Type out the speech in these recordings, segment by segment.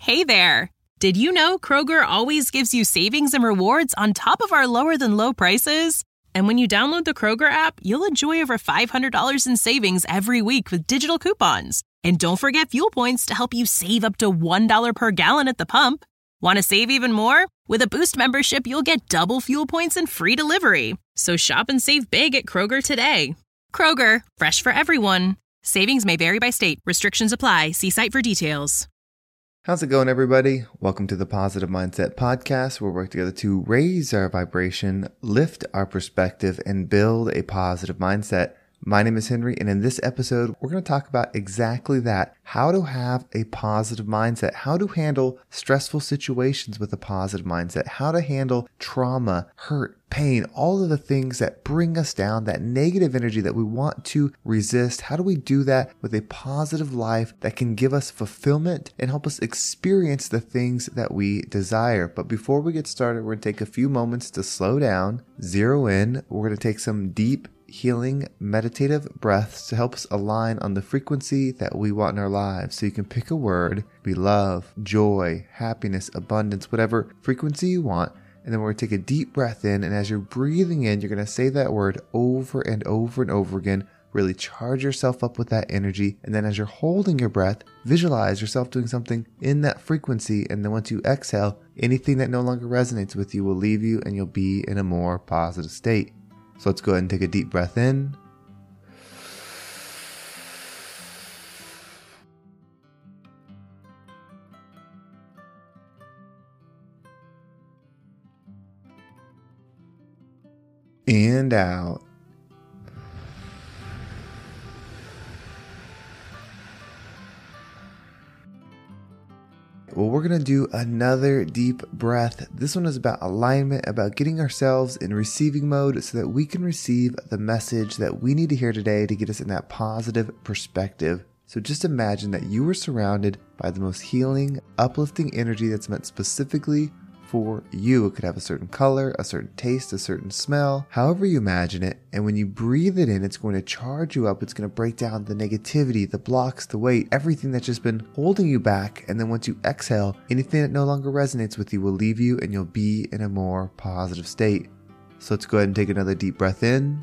Hey there! Did you know Kroger always gives you savings and rewards on top of our lower-than-low prices? And when you download the Kroger app, you'll enjoy over $500 in savings every week with digital coupons. And don't forget fuel points to help you save up to $1 per gallon at the pump. Want to save even more? With a Boost membership, you'll get double fuel points and free delivery. So shop and save big at Kroger today. Kroger, fresh for everyone. Savings may vary by state. Restrictions apply. See site for details. How's it going, everybody? Welcome to the Positive Mindset Podcast, where we work together to raise our vibration, lift our perspective, and build a positive mindset. My name is Henry, and in this episode, we're going to talk about exactly that, how to have a positive mindset, how to handle stressful situations with a positive mindset, how to handle trauma, hurt, pain, all of the things that bring us down, that negative energy that we want to resist. How do we do that with a positive life that can give us fulfillment and help us experience the things that we desire? But before we get started, we're going to take a few moments to slow down, zero in. We're going to take some deep healing meditative breaths to help us align on the frequency that we want in our lives. So you can pick a word, be love, joy, happiness, abundance, whatever frequency you want. And then we're going to take a deep breath in. And as you're breathing in, you're going to say that word over and over and over again. Really charge yourself up with that energy. And then as you're holding your breath, visualize yourself doing something in that frequency. And then once you exhale, anything that no longer resonates with you will leave you and you'll be in a more positive state. So let's go ahead and take a deep breath in. And out. Well, we're going to do another deep breath. This one is about alignment, about getting ourselves in receiving mode so that we can receive the message that we need to hear today to get us in that positive perspective. So just imagine that you are surrounded by the most healing, uplifting energy that's meant specifically for you. It could have a certain color, a certain taste, a certain smell, however you imagine it. And when you breathe it in, it's going to charge you up. It's going to break down the negativity, the blocks, the weight, everything that's just been holding you back. And then once you exhale, anything that no longer resonates with you will leave you and you'll be in a more positive state. So let's go ahead and take another deep breath in.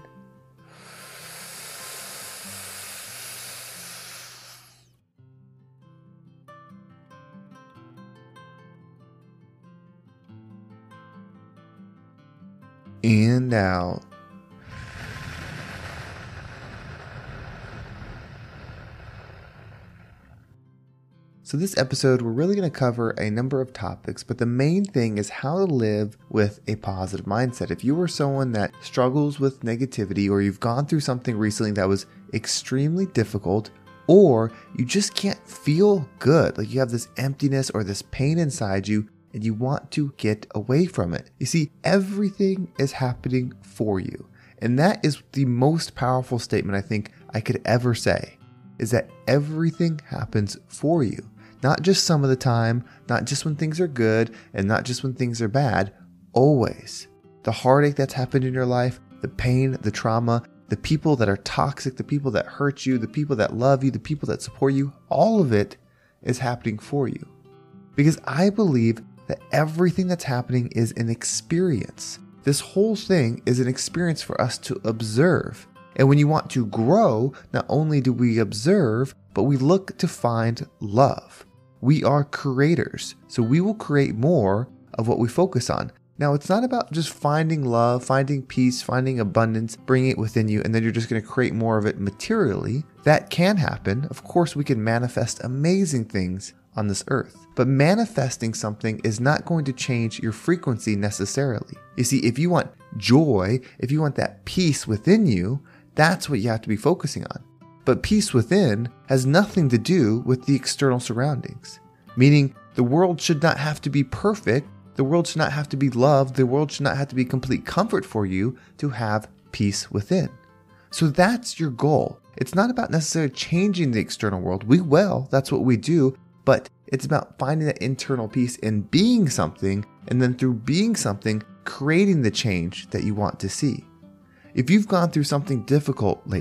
And out. So this episode, we're really going to cover a number of topics, but the main thing is how to live with a positive mindset. If you are someone that struggles with negativity, or you've gone through something recently that was extremely difficult, or you just can't feel good, like you have this emptiness or this pain inside you, and you want to get away from it. You see, everything is happening for you. And that is the most powerful statement I think I could ever say, is that everything happens for you. Not just some of the time, not just when things are good, and not just when things are bad, always. The heartache that's happened in your life, the pain, the trauma, the people that are toxic, the people that hurt you, the people that love you, the people that support you, all of it is happening for you. Because I believe that everything that's happening is an experience. This whole thing is an experience for us to observe. And when you want to grow, not only do we observe, but we look to find love. We are creators, so we will create more of what we focus on. Now, it's not about just finding love, finding peace, finding abundance, bringing it within you, and then you're just going to create more of it materially. That can happen. Of course, we can manifest amazing things on this earth. But manifesting something is not going to change your frequency necessarily. You see, if you want joy, if you want that peace within you, that's what you have to be focusing on. But peace within has nothing to do with the external surroundings. Meaning, the world should not have to be perfect. The world should not have to be loved. The world should not have to be complete comfort for you to have peace within. So that's your goal. It's not about necessarily changing the external world. We will. That's what we do. But it's about finding that internal peace and being something, and then through being something, creating the change that you want to see. If you've gone through something difficult lately,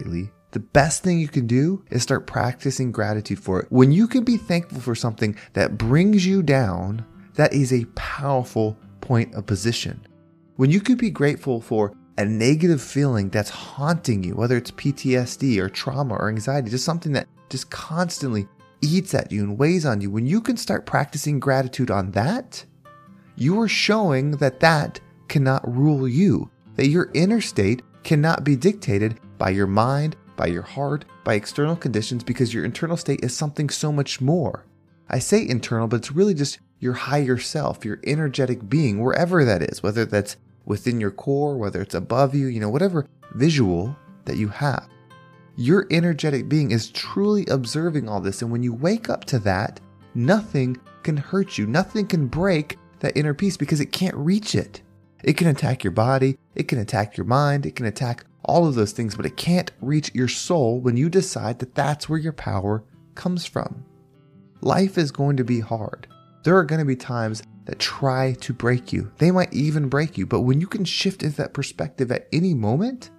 the best thing you can do is start practicing gratitude for it. When you can be thankful for something that brings you down, that is a powerful point of position. When you can be grateful for a negative feeling that's haunting you, whether it's PTSD or trauma or anxiety, just something that just constantly eats at you and weighs on you, when you can start practicing gratitude on that, you are showing that that cannot rule you, that your inner state cannot be dictated by your mind, by your heart, by external conditions, because your internal state is something so much more. I say internal, but it's really just your higher self, your energetic being, wherever that is, whether that's within your core, whether it's above you, whatever visual that you have. Your energetic being is truly observing all this. And when you wake up to that, nothing can hurt you. Nothing can break that inner peace because it can't reach it. It can attack your body. It can attack your mind. It can attack all of those things, but it can't reach your soul when you decide that that's where your power comes from. Life is going to be hard. There are going to be times that try to break you. They might even break you, but when you can shift into that perspective at any moment,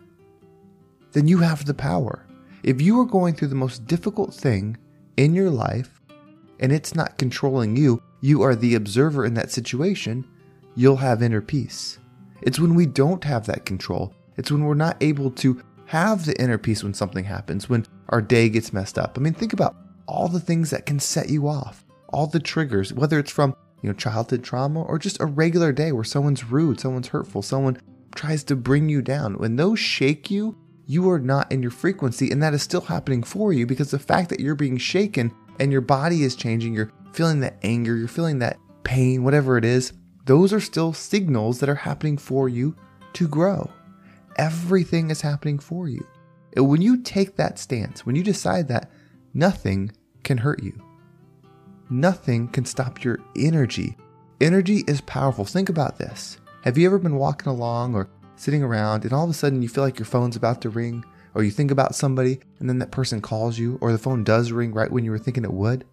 then you have the power. If you are going through the most difficult thing in your life and it's not controlling you, you are the observer in that situation, you'll have inner peace. It's when we don't have that control. It's when we're not able to have the inner peace when something happens, when our day gets messed up. I mean, think about all the things that can set you off, all the triggers, whether it's from childhood trauma or just a regular day where someone's rude, someone's hurtful, someone tries to bring you down. When those shake you, you are not in your frequency, and that is still happening for you because the fact that you're being shaken and your body is changing, you're feeling that anger, you're feeling that pain, whatever it is, those are still signals that are happening for you to grow. Everything is happening for you. And when you take that stance, when you decide that nothing can hurt you, nothing can stop your energy. Energy is powerful. Think about this. Have you ever been walking along or sitting around and all of a sudden you feel like your phone's about to ring, or you think about somebody and then that person calls you, or the phone does ring right when you were thinking it would?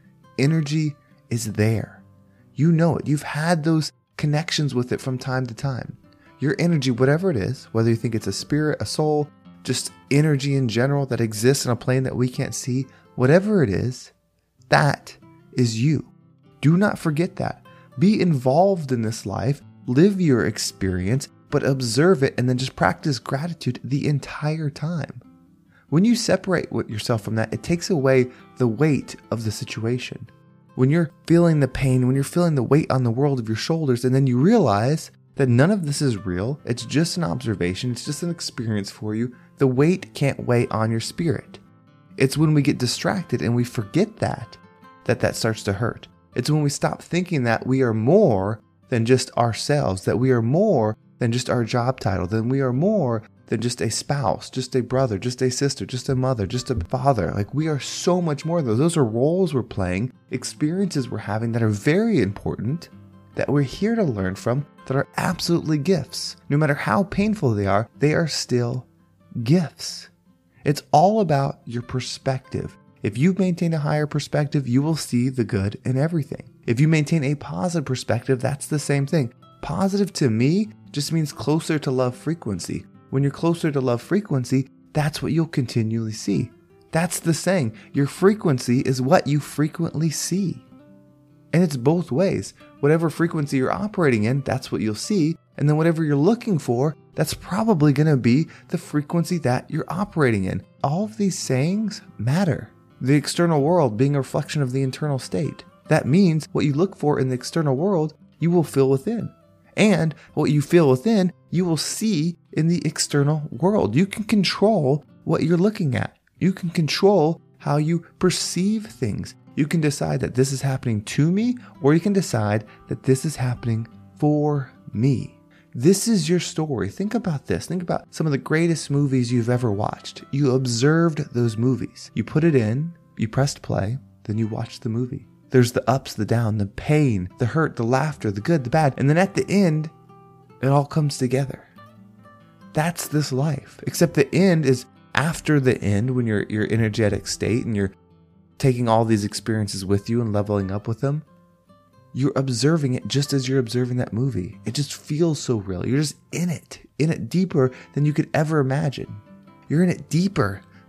Energy is there. You know it. You've had those connections with it from time to time. Your energy, whatever it is, whether you think it's a spirit, a soul, just energy in general that exists on a plane that we can't see, whatever it is, that is you. Do not forget that. Be involved in this life, live your experience, but observe it and then just practice gratitude the entire time. When you separate yourself from that, it takes away the weight of the situation. When you're feeling the pain, when you're feeling the weight on the world of your shoulders, and then you realize that none of this is real, it's just an observation, it's just an experience for you, the weight can't weigh on your spirit. It's when we get distracted and we forget that starts to hurt. It's when we stop thinking that we are more than just ourselves, that we are more than just our job title, that we are more than just a spouse, just a brother, just a sister, just a mother, just a father. Like, we are so much more than those. Those are roles we're playing, experiences we're having that are very important, that we're here to learn from, that are absolutely gifts. No matter how painful they are still gifts. It's all about your perspective. If you maintain a higher perspective, you will see the good in everything. If you maintain a positive perspective, that's the same thing. Positive to me just means closer to love frequency. When you're closer to love frequency, that's what you'll continually see. That's the saying. Your frequency is what you frequently see. And it's both ways. Whatever frequency you're operating in, that's what you'll see. And then whatever you're looking for, that's probably going to be the frequency that you're operating in. All of these sayings matter. The external world being a reflection of the internal state. That means what you look for in the external world, you will feel within. And what you feel within, you will see in the external world. You can control what you're looking at. You can control how you perceive things. You can decide that this is happening to me, or you can decide that this is happening for me. This is your story. Think about this. Think about some of the greatest movies you've ever watched. You observed those movies. You put it in, you pressed play, then you watched the movie. There's the ups, the down, the pain, the hurt, the laughter, the good, the bad. And then at the end, it all comes together. That's this life. Except the end is after the end, when you're your energetic state and you're taking all these experiences with you and leveling up with them. You're observing it just as you're observing that movie. It just feels so real. You're just in it deeper than you could ever imagine. You're in it deeper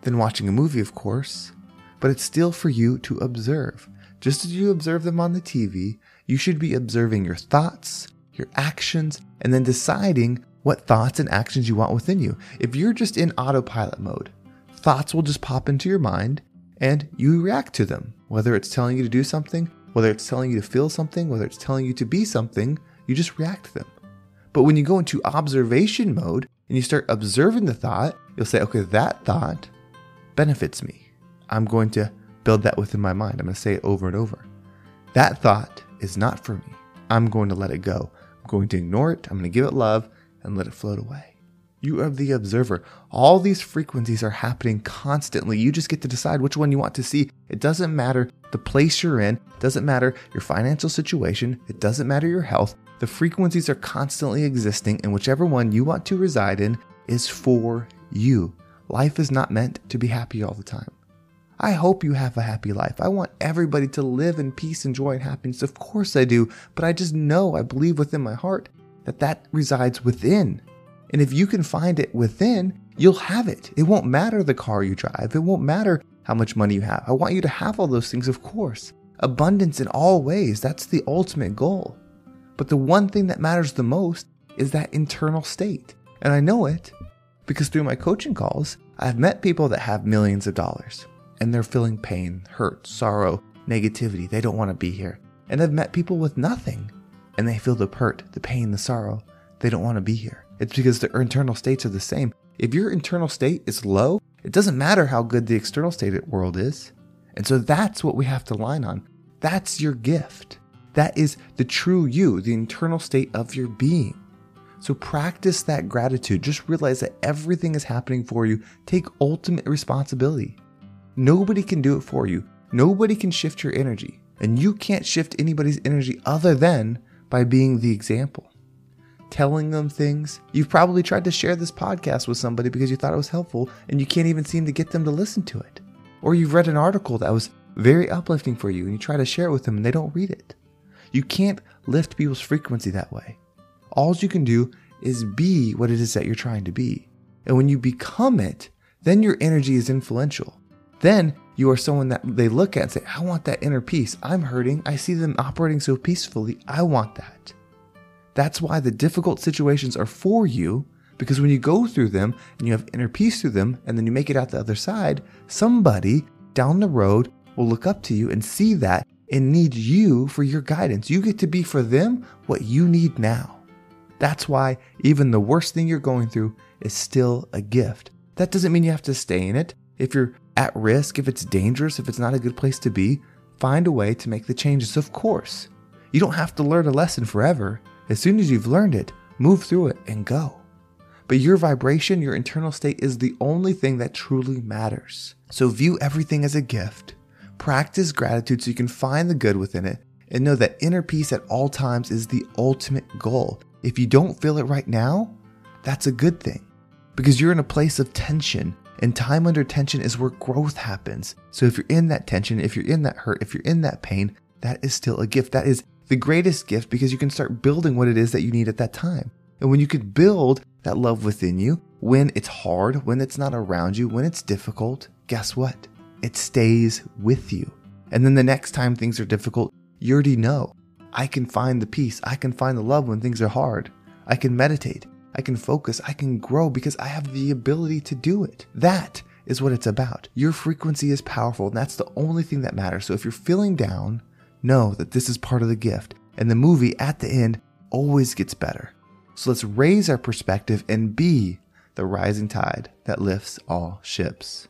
than watching a movie, of course, but it's still for you to observe. Just as you observe them on the TV, you should be observing your thoughts, your actions, and then deciding what thoughts and actions you want within you. If you're just in autopilot mode, thoughts will just pop into your mind and you react to them. Whether it's telling you to do something, whether it's telling you to feel something, whether it's telling you to be something, you just react to them. But when you go into observation mode and you start observing the thought, you'll say, okay, that thought benefits me. I'm going to build that within my mind. I'm going to say it over and over. That thought is not for me. I'm going to let it go. I'm going to ignore it. I'm going to give it love and let it float away. You are the observer. All these frequencies are happening constantly. You just get to decide which one you want to see. It doesn't matter the place you're in. It doesn't matter your financial situation. It doesn't matter your health. The frequencies are constantly existing, and whichever one you want to reside in is for you. Life is not meant to be happy all the time. I hope you have a happy life. I want everybody to live in peace and joy and happiness. Of course I do, but I just know, I believe within my heart that resides within. And if you can find it within, you'll have it. It won't matter the car you drive. It won't matter how much money you have. I want you to have all those things, of course. Abundance in all ways. That's the ultimate goal. But the one thing that matters the most is that internal state. And I know it because through my coaching calls, I've met people that have millions of dollars and they're feeling pain, hurt, sorrow, negativity. They don't want to be here. And I've met people with nothing and they feel the hurt, the pain, the sorrow. They don't want to be here. It's because their internal states are the same. If your internal state is low, it doesn't matter how good the external state of the world is. And so that's what we have to line on. That's your gift. That is the true you, the internal state of your being. So practice that gratitude. Just realize that everything is happening for you. Take ultimate responsibility. Nobody can do it for you. Nobody can shift your energy. And you can't shift anybody's energy other than by being the example. Telling them things. You've probably tried to share this podcast with somebody because you thought it was helpful and you can't even seem to get them to listen to it. Or you've read an article that was very uplifting for you and you try to share it with them and they don't read it. You can't lift people's frequency that way. All you can do is be what it is that you're trying to be. And when you become it, then your energy is influential. Then you are someone that they look at and say, I want that inner peace. I'm hurting. I see them operating so peacefully. I want that. That's why the difficult situations are for you, because when you go through them and you have inner peace through them and then you make it out the other side, somebody down the road will look up to you and see that and need you for your guidance. You get to be for them what you need now. That's why even the worst thing you're going through is still a gift. That doesn't mean you have to stay in it. If you're at risk, if it's dangerous, if it's not a good place to be, find a way to make the changes, of course. You don't have to learn a lesson forever. As soon as you've learned it, move through it and go. But your vibration, your internal state is the only thing that truly matters. So view everything as a gift. Practice gratitude so you can find the good within it and know that inner peace at all times is the ultimate goal. If you don't feel it right now, that's a good thing because you're in a place of tension, and time under tension is where growth happens. So if you're in that tension, if you're in that hurt, if you're in that pain, that is still a gift. That is the greatest gift because you can start building what it is that you need at that time. And when you can build that love within you, when it's hard, when it's not around you, when it's difficult, guess what? It stays with you. And then the next time things are difficult, you already know, I can find the peace. I can find the love when things are hard. I can meditate. I can focus. I can grow because I have the ability to do it. That is what it's about. Your frequency is powerful, and that's the only thing that matters. So if you're feeling down, know that this is part of the gift. And the movie at the end always gets better. So let's raise our perspective and be the rising tide that lifts all ships.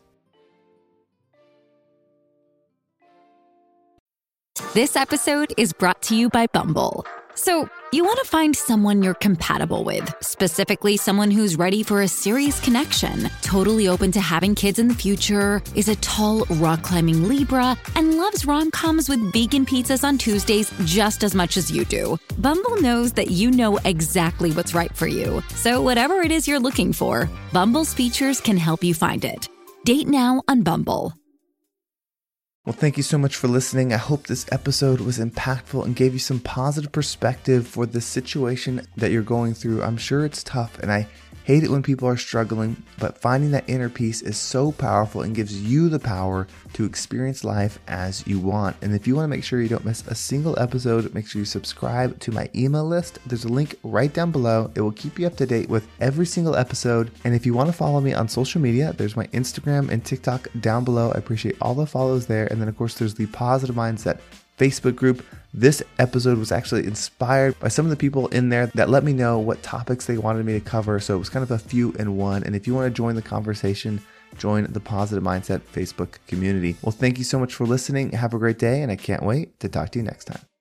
This episode is brought to you by Bumble. So, you want to find someone you're compatible with, specifically someone who's ready for a serious connection, totally open to having kids in the future, is a tall, rock-climbing Libra, and loves rom-coms with vegan pizzas on Tuesdays just as much as you do. Bumble knows that you know exactly what's right for you. So whatever it is you're looking for, Bumble's features can help you find it. Date now on Bumble. Well, thank you so much for listening. I hope this episode was impactful and gave you some positive perspective for the situation that you're going through. I'm sure it's tough, and I hate it when people are struggling, but finding that inner peace is so powerful and gives you the power to experience life as you want. And if you want to make sure you don't miss a single episode, make sure you subscribe to my email list. There's a link right down below. It will keep you up to date with every single episode. And if you want to follow me on social media, there's my Instagram and TikTok down below. I appreciate all the follows there. And then of course, there's the Positive Mindset Facebook group. This episode was actually inspired by some of the people in there that let me know what topics they wanted me to cover. So it was kind of a few in one. And if you want to join the conversation, join the Positive Mindset Facebook community. Well, thank you so much for listening. Have a great day, and I can't wait to talk to you next time.